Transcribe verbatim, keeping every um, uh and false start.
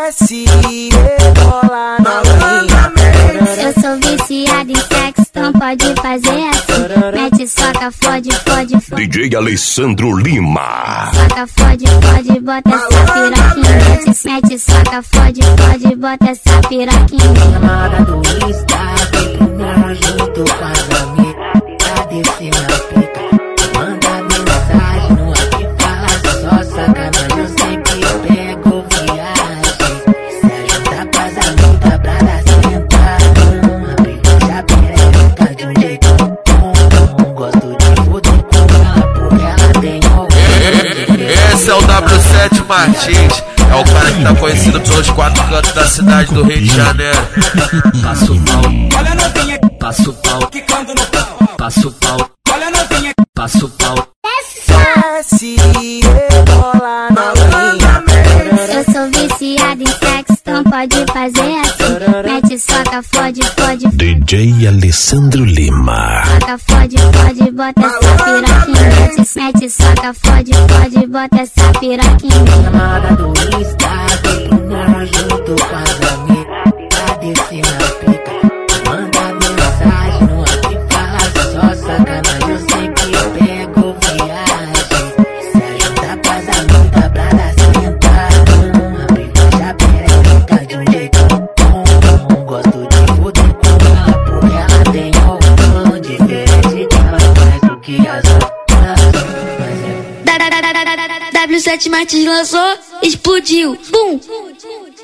desce e rebola novinha. Eu sou viciada em sexo, então pode fazer assim. Mete, soca, fode, fode, fode. D J Alessandro Lima. Soca, fode, fode, bota essa piroquinha. Mete, mete, soca, fode, fode, bota essa piroquinha. Chamada do Insta, primeiro junto com as amigas. Cadê se minha pica? Manda mensagem no WhatsApp, fala só sacanagem. Eu sempre pego viagem. Se ajuda com as amigas pra dar sentada. A pica já perereca de um jeito bom. Gosto de foder com ela porque ela tem um. Esse é o W sete Martins. É o cara que tá conhecido pelos quatro cantos da cidade do Rio de Janeiro. Passo o pau, olha a novinha, passo o pau, quicando no pau, passo o pau, olha a novinha, passo o pau. Desce e rebola novinha. Eu sou viciada em sexo, então pode fazer assim. Mete, soca, fode, fode, D J Alessandro Lima. soca, fode, fode, bota essa piroquinha. Mete, mete, soca, fode, fode, bota essa piroquinha. Chamada do Insta, primeiro junto com as amigas. Cadê se minha pica? Manda mensagem no WhatsApp, fala só sacanagem. Eu sempre pego viagem. Se ajuda com as amigas pra dar sentada. A pica já perereca de um jeito bom. Gosto de foder com ela porque ela tem um diferente. Ela faz o que as outras. Mas é W sete Martins lançou, explodiu, bum!